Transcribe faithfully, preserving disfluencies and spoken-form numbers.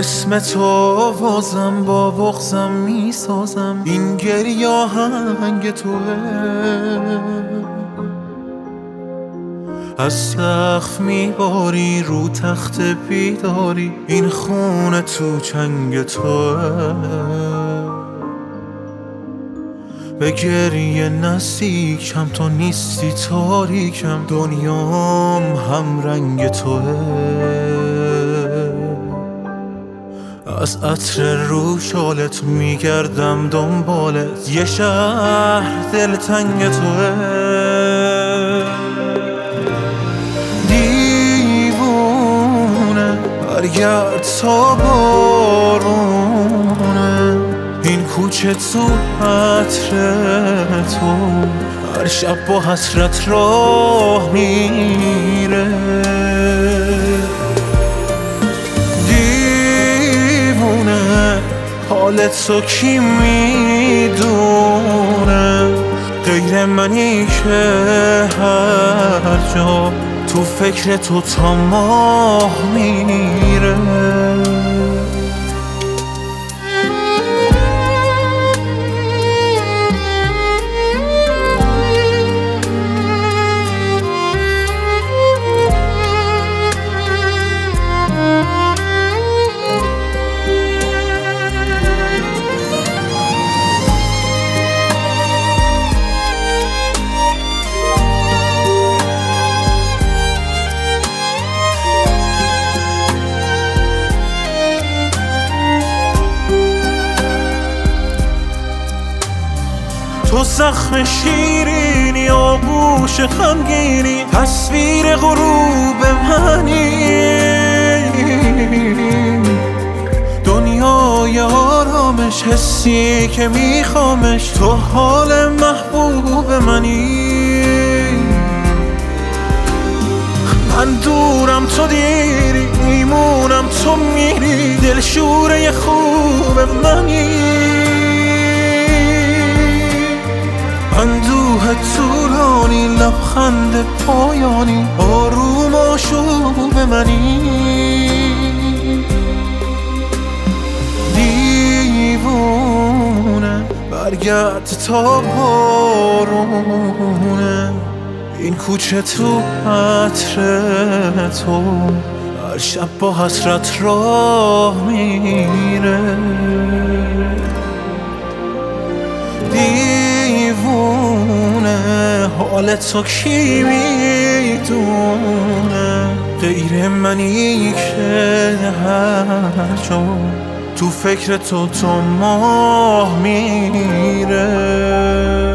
اسم تو بازم با بغضم میسازم، این گریه آهنگ توه. از سقف میباری رو تخت بیداری، این خونه تو چنگ توه. به گریه نزدیکم تو نیستی تاریکم، دنیام هم رنگ توه. از عطر رو شالت میگردم دنبالت، یه شهر دلتنگ توه. دیوونه برگرد تا بارونه، این کوچه تو عطر تو هر شب با حسرت راه میره. دیوونه حالت تو کی میدونه، غیر منی که هر جا تو فکر تو تا ماه میره. تو زخم شیرینی آغوش خمگینی، تصویر غروب منی. دنیای آرامش حسی که میخوامش، تو حال محبوب منی. من دورم تو دیری، میمونم تو میری، دلشوره خوب منی. اندوه طولانی لبخند پایانی، آروم آشوب منی. دیوونه برگرد تا بارونه، این کوچه تو عطر تو هر شب با حسرت راه میره. دیوونه حالت تو کی میدونه، غیر منی که هر جا تو فکر تو تا ماه میره.